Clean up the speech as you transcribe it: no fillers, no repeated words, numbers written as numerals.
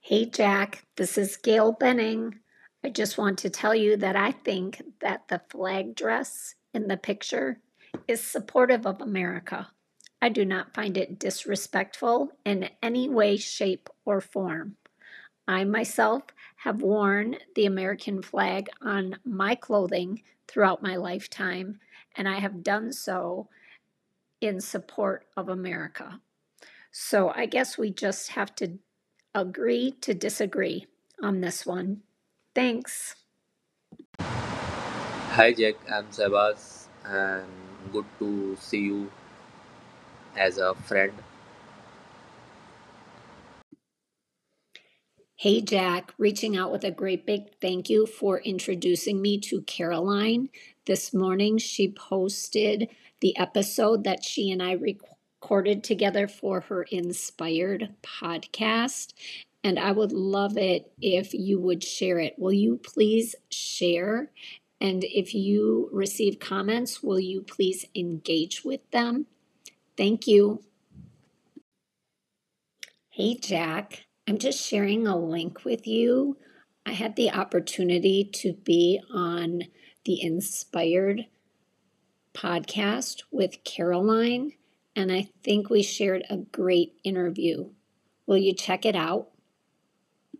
Hey Jack, this is Gail Benning. I just want to tell you that I think that the flag dress in the picture is supportive of America. I do not find it disrespectful in any way, shape, or form. I myself have worn the American flag on my clothing throughout my lifetime, and I have done so in support of America. So I guess we just have to agree to disagree on this one. Thanks. Hi Jack, I'm Sebas and good to see you as a friend. Hey, Jack, reaching out with a great big thank you for introducing me to Caroline. This morning, she posted the episode that she and I recorded together for her Inspired podcast. And I would love it if you would share it. Will you please share? And if you receive comments, will you please engage with them? Thank you. Hey, Jack. I'm just sharing a link with you. I had the opportunity to be on the Inspired podcast with Caroline, and I think we shared a great interview. Will you check it out?